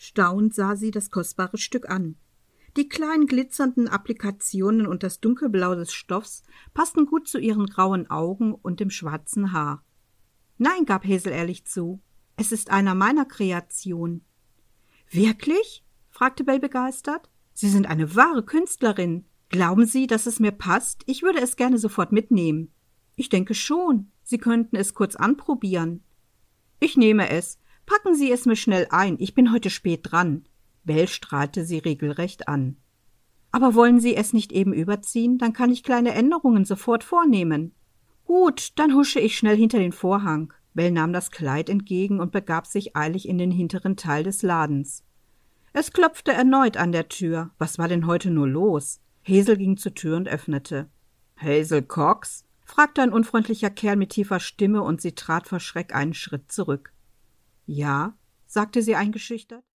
Staunend sah sie das kostbare Stück an. Die kleinen glitzernden Applikationen und das Dunkelblau des Stoffs passten gut zu ihren grauen Augen und dem schwarzen Haar. »Nein«, gab Hazel ehrlich zu, »es ist einer meiner Kreationen.« »Wirklich?«, fragte Belle begeistert. »Sie sind eine wahre Künstlerin. Glauben Sie, dass es mir passt? Ich würde es gerne sofort mitnehmen.« »Ich denke schon. Sie könnten es kurz anprobieren.« »Ich nehme es. Packen Sie es mir schnell ein. Ich bin heute spät dran.« Belle strahlte sie regelrecht an. »Aber wollen Sie es nicht eben überziehen? Dann kann ich kleine Änderungen sofort vornehmen.« »Gut, dann husche ich schnell hinter den Vorhang.« Belle nahm das Kleid entgegen und begab sich eilig in den hinteren Teil des Ladens. Es klopfte erneut an der Tür. Was war denn heute nur los? Hazel ging zur Tür und öffnete. »Hazel Cox?« fragte ein unfreundlicher Kerl mit tiefer Stimme, und sie trat vor Schreck einen Schritt zurück. »Ja«, sagte sie eingeschüchtert.